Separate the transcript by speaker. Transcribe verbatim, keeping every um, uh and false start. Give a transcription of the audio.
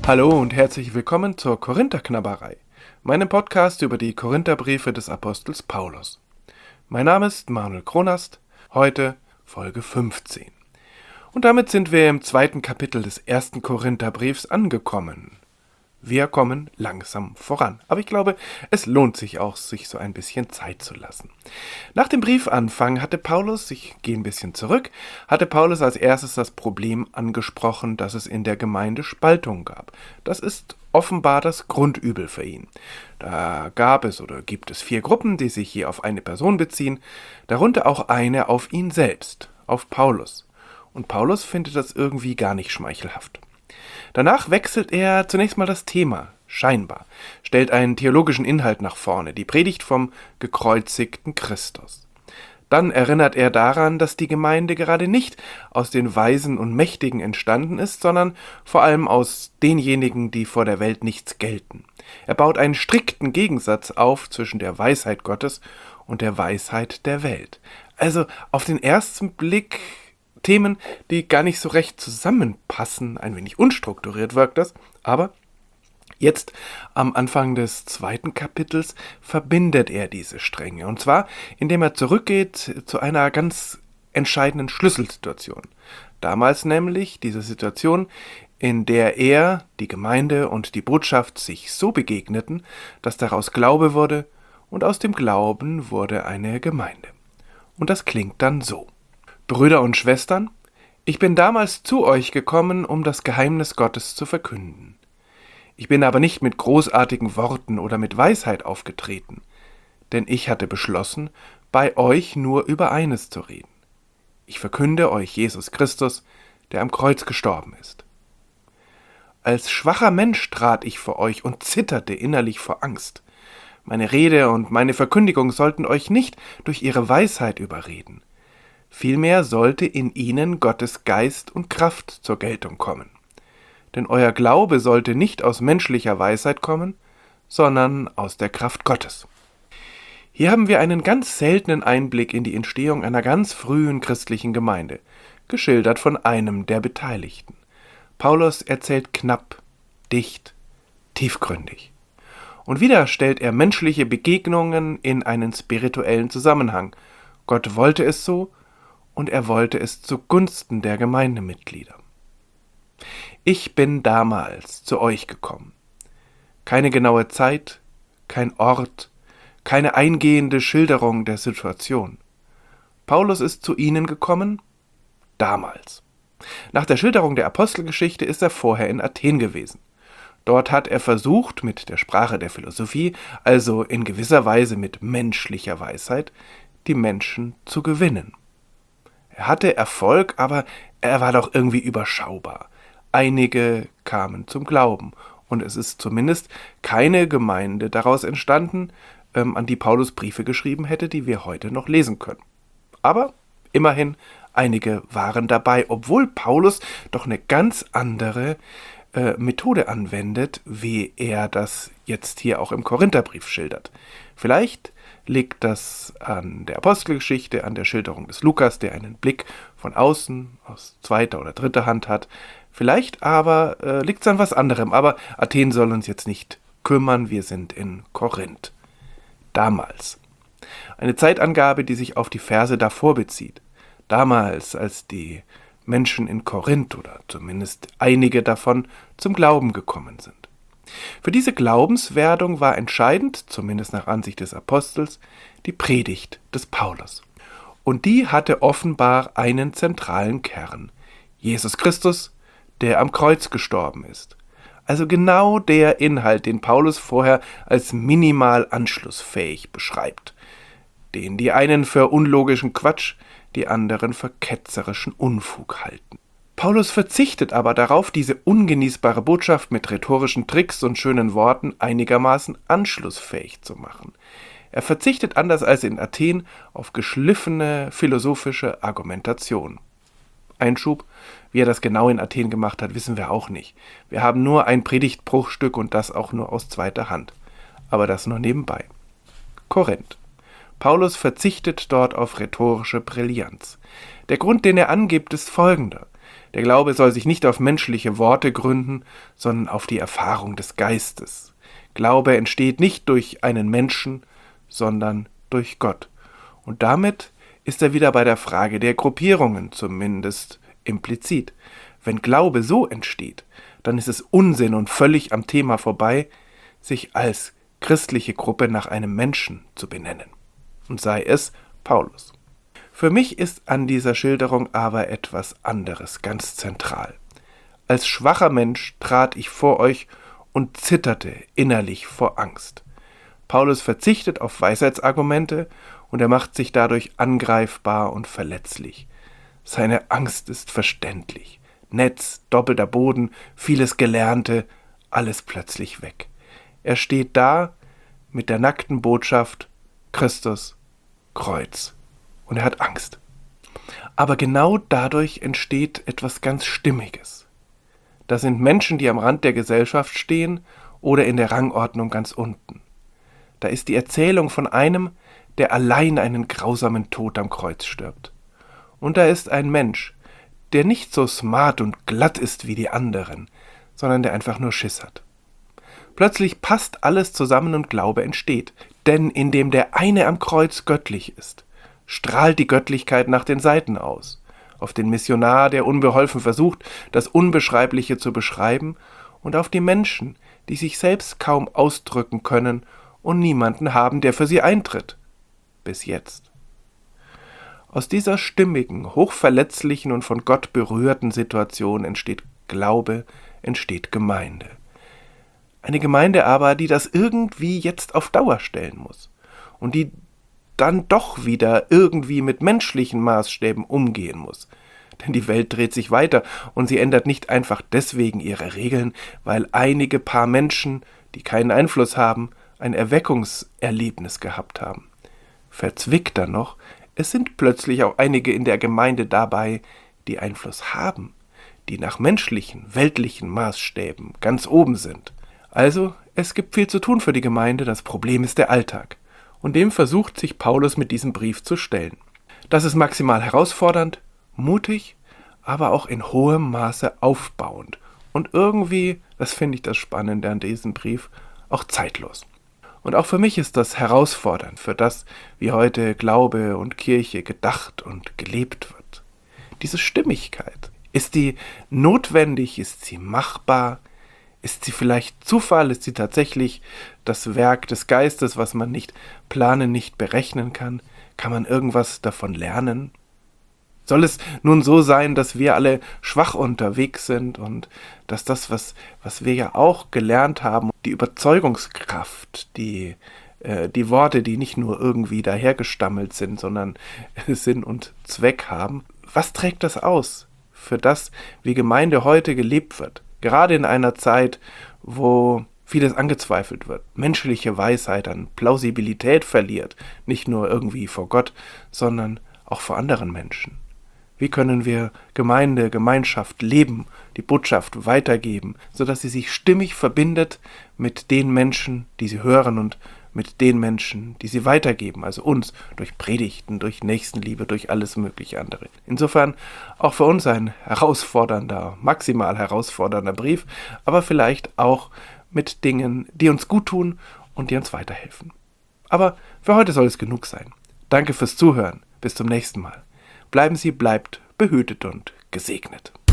Speaker 1: Hallo und herzlich willkommen zur Korintherknabberei, meinem Podcast über die Korintherbriefe des Apostels Paulus. Mein Name ist Manuel Kronast, heute Folge fünfzehn. Und damit sind wir im zweiten Kapitel des ersten Korintherbriefs angekommen. Wir kommen langsam voran, aber ich glaube, es lohnt sich auch, sich so ein bisschen Zeit zu lassen. Nach dem Briefanfang hatte Paulus, ich gehe ein bisschen zurück, hatte Paulus als erstes das Problem angesprochen, dass es in der Gemeinde Spaltung gab. Das ist offenbar das Grundübel für ihn. Da gab es oder gibt es vier Gruppen, die sich hier auf eine Person beziehen, darunter auch eine auf ihn selbst, auf Paulus. Und Paulus findet das irgendwie gar nicht schmeichelhaft. Danach wechselt er zunächst mal das Thema, scheinbar, stellt einen theologischen Inhalt nach vorne, die Predigt vom gekreuzigten Christus. Dann erinnert er daran, dass die Gemeinde gerade nicht aus den Weisen und Mächtigen entstanden ist, sondern vor allem aus denjenigen, die vor der Welt nichts gelten. Er baut einen strikten Gegensatz auf zwischen der Weisheit Gottes und der Weisheit der Welt. Also auf den ersten Blick Themen, die gar nicht so recht zusammenpassen, ein wenig unstrukturiert wirkt das, aber jetzt am Anfang des zweiten Kapitels verbindet er diese Stränge, und zwar indem er zurückgeht zu einer ganz entscheidenden Schlüsselsituation. Damals nämlich diese Situation, in der er, die Gemeinde und die Botschaft sich so begegneten, dass daraus Glaube wurde und aus dem Glauben wurde eine Gemeinde. Und das klingt dann so. Brüder und Schwestern, ich bin damals zu euch gekommen, um das Geheimnis Gottes zu verkünden. Ich bin aber nicht mit großartigen Worten oder mit Weisheit aufgetreten, denn ich hatte beschlossen, bei euch nur über eines zu reden. Ich verkünde euch Jesus Christus, der am Kreuz gestorben ist. Als schwacher Mensch trat ich vor euch und zitterte innerlich vor Angst. Meine Rede und meine Verkündigung sollten euch nicht durch ihre Weisheit überreden. Vielmehr sollte in ihnen Gottes Geist und Kraft zur Geltung kommen. Denn euer Glaube sollte nicht aus menschlicher Weisheit kommen, sondern aus der Kraft Gottes. Hier haben wir einen ganz seltenen Einblick in die Entstehung einer ganz frühen christlichen Gemeinde, geschildert von einem der Beteiligten. Paulus erzählt knapp, dicht, tiefgründig. Und wieder stellt er menschliche Begegnungen in einen spirituellen Zusammenhang. Gott wollte es so, und er wollte es zugunsten der Gemeindemitglieder. Ich bin damals zu euch gekommen. Keine genaue Zeit, kein Ort, keine eingehende Schilderung der Situation. Paulus ist zu ihnen gekommen, damals. Nach der Schilderung der Apostelgeschichte ist er vorher in Athen gewesen. Dort hat er versucht, mit der Sprache der Philosophie, also in gewisser Weise mit menschlicher Weisheit, die Menschen zu gewinnen. Er hatte Erfolg, aber er war doch irgendwie überschaubar. Einige kamen zum Glauben, und es ist zumindest keine Gemeinde daraus entstanden, ähm, an die Paulus Briefe geschrieben hätte, die wir heute noch lesen können. Aber immerhin, einige waren dabei, obwohl Paulus doch eine ganz andere äh, Methode anwendet, wie er das jetzt hier auch im Korintherbrief schildert. Vielleicht liegt das an der Apostelgeschichte, an der Schilderung des Lukas, der einen Blick von außen, aus zweiter oder dritter Hand hat. Vielleicht aber äh, liegt es an was anderem, aber Athen soll uns jetzt nicht kümmern, wir sind in Korinth. Damals. Eine Zeitangabe, die sich auf die Verse davor bezieht. Damals, als die Menschen in Korinth oder zumindest einige davon zum Glauben gekommen sind. Für diese Glaubenswerdung war entscheidend, zumindest nach Ansicht des Apostels, die Predigt des Paulus. Und die hatte offenbar einen zentralen Kern. Jesus Christus, der am Kreuz gestorben ist. Also genau der Inhalt, den Paulus vorher als minimal anschlussfähig beschreibt. Den die einen für unlogischen Quatsch, die anderen für ketzerischen Unfug halten. Paulus verzichtet aber darauf, diese ungenießbare Botschaft mit rhetorischen Tricks und schönen Worten einigermaßen anschlussfähig zu machen. Er verzichtet anders als in Athen auf geschliffene philosophische Argumentation. Einschub, wie er das genau in Athen gemacht hat, wissen wir auch nicht. Wir haben nur ein Predigtbruchstück und das auch nur aus zweiter Hand. Aber das nur nebenbei. Korinth. Paulus verzichtet dort auf rhetorische Brillanz. Der Grund, den er angibt, ist folgender. Der Glaube soll sich nicht auf menschliche Worte gründen, sondern auf die Erfahrung des Geistes. Glaube entsteht nicht durch einen Menschen, sondern durch Gott. Und damit ist er wieder bei der Frage der Gruppierungen, zumindest implizit. Wenn Glaube so entsteht, dann ist es Unsinn und völlig am Thema vorbei, sich als christliche Gruppe nach einem Menschen zu benennen. Und sei es Paulus. Für mich ist an dieser Schilderung aber etwas anderes ganz zentral. Als schwacher Mensch trat ich vor euch und zitterte innerlich vor Angst. Paulus verzichtet auf Weisheitsargumente und er macht sich dadurch angreifbar und verletzlich. Seine Angst ist verständlich. Netz, doppelter Boden, vieles Gelernte, alles plötzlich weg. Er steht da mit der nackten Botschaft: Christus, Kreuz. Und er hat Angst. Aber genau dadurch entsteht etwas ganz Stimmiges. Das sind Menschen, die am Rand der Gesellschaft stehen oder in der Rangordnung ganz unten. Da ist die Erzählung von einem, der allein einen grausamen Tod am Kreuz stirbt. Und da ist ein Mensch, der nicht so smart und glatt ist wie die anderen, sondern der einfach nur Schiss hat. Plötzlich passt alles zusammen und Glaube entsteht, denn indem der eine am Kreuz göttlich ist, strahlt die Göttlichkeit nach den Seiten aus, auf den Missionar, der unbeholfen versucht, das Unbeschreibliche zu beschreiben, und auf die Menschen, die sich selbst kaum ausdrücken können und niemanden haben, der für sie eintritt. Bis jetzt. Aus dieser stimmigen, hochverletzlichen und von Gott berührten Situation entsteht Glaube, entsteht Gemeinde. Eine Gemeinde aber, die das irgendwie jetzt auf Dauer stellen muss und die dann doch wieder irgendwie mit menschlichen Maßstäben umgehen muss. Denn die Welt dreht sich weiter und sie ändert nicht einfach deswegen ihre Regeln, weil einige paar Menschen, die keinen Einfluss haben, ein Erweckungserlebnis gehabt haben. Verzwickter noch, es sind plötzlich auch einige in der Gemeinde dabei, die Einfluss haben, die nach menschlichen, weltlichen Maßstäben ganz oben sind. Also, es gibt viel zu tun für die Gemeinde, das Problem ist der Alltag. Und dem versucht sich Paulus mit diesem Brief zu stellen. Das ist maximal herausfordernd, mutig, aber auch in hohem Maße aufbauend. Und irgendwie, das finde ich das Spannende an diesem Brief, auch zeitlos. Und auch für mich ist das herausfordernd, für das, wie heute Glaube und Kirche gedacht und gelebt wird. Diese Stimmigkeit, ist die notwendig, ist sie machbar? Ist sie vielleicht Zufall? Ist sie tatsächlich das Werk des Geistes, was man nicht planen, nicht berechnen kann? Kann man irgendwas davon lernen? Soll es nun so sein, dass wir alle schwach unterwegs sind und dass das, was, was wir ja auch gelernt haben, die Überzeugungskraft, die, äh, die Worte, die nicht nur irgendwie dahergestammelt sind, sondern Sinn und Zweck haben, was trägt das aus für das, wie Gemeinde heute gelebt wird? Gerade in einer Zeit, wo vieles angezweifelt wird, menschliche Weisheit an Plausibilität verliert, nicht nur irgendwie vor Gott, sondern auch vor anderen Menschen. Wie können wir Gemeinde, Gemeinschaft leben, die Botschaft weitergeben, sodass sie sich stimmig verbindet mit den Menschen, die sie hören und mit den Menschen, die sie weitergeben, also uns, durch Predigten, durch Nächstenliebe, durch alles mögliche andere. Insofern auch für uns ein herausfordernder, maximal herausfordernder Brief, aber vielleicht auch mit Dingen, die uns gut tun und die uns weiterhelfen. Aber für heute soll es genug sein. Danke fürs Zuhören. Bis zum nächsten Mal. Bleiben Sie, bleibt behütet und gesegnet.